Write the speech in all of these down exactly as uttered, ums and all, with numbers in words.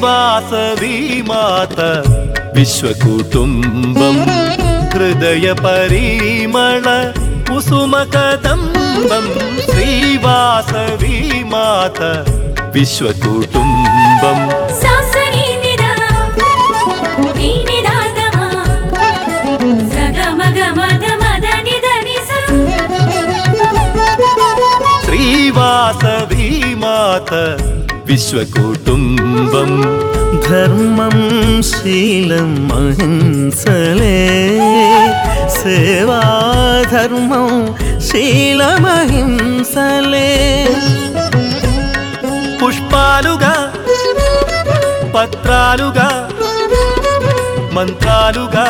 శ్రీవాసవి మాత విశ్వకుటుంబం హృదయ పరిమళ కుసుమ కదంబం శ్రీవాసవి మాత విశ్వకుటుంబం శ్రీవాసవి మాత విశ్వకుటుంబం ధర్మం శీలం అహింసలే సేవా ధర్మం శీలమహింసలే పుష్పాలుగా పత్రాలుగా మంత్రాలుగా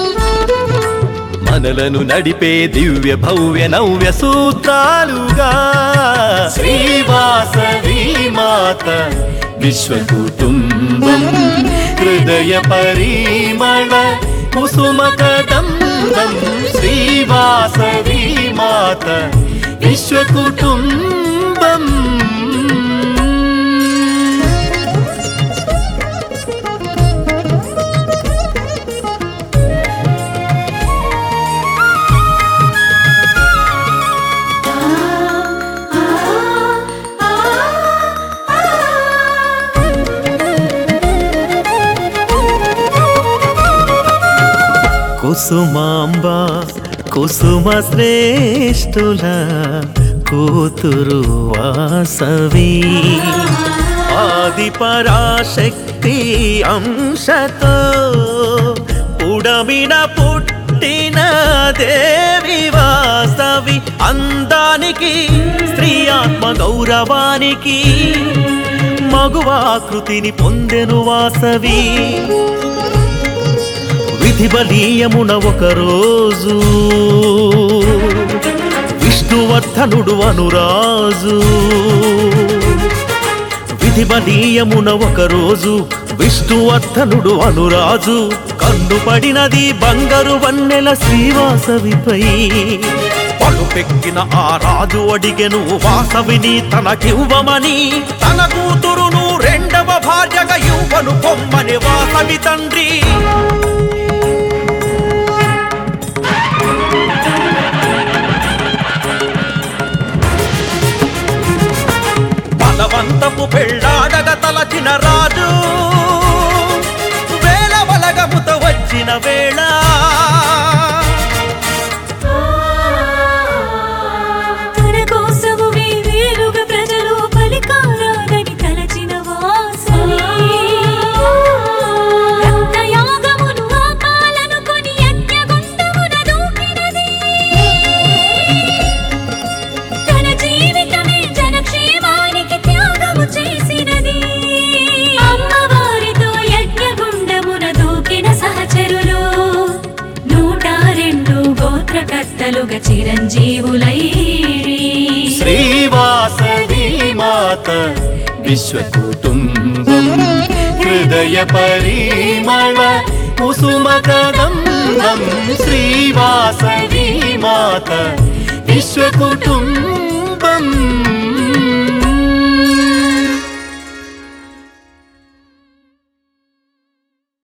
మనలను నడిపే దివ్య భవ్య నవ్య సూత్రాలుగా శ్రీవాసవి మాత విశ్వకుటుంబం హృదయ పరిమళ కుసుమ కదంబం శ్రీవాసవి మాత విశ్వకుటుంబం కుసుమాంబ కుసుమ శ్రేష్ఠుల కూతురు వాసవి ఆది పరాశక్తి అంశతో ఉడమిన పుట్టిన దేవి వాసవి అందానికి స్త్రీ ఆత్మ గౌరవానికి మగువాకృతిని పొందెను వాసవి విధి బలీయమున ఒక రోజు విష్ణువర్ధనుడు అనురాజు విధి బలీయమున ఒక రోజు విష్ణువర్ధనుడు అనురాజు కన్ను పడినది బంగారు వన్నెల శ్రీవాసవిపై పలుపెక్కిన ఆ రాజు అడిగెను వాసవిని తనకివ్వమని తన కూతురును రెండవ భార్యగా ఇవ్వను పొమ్మని వాసవి తండ్రి బలవంతపు పెళ్ళాడగ తలచిన రాజు వేల బలగముతో వచ్చిన వేళ చిరంజీవులైరి శ్రీవాసవి మాత విశ్వకుటుంబం హృదయ పరిమళ కుసుమ కదంబం శ్రీవాసవి మాత విశ్వకుటుంబం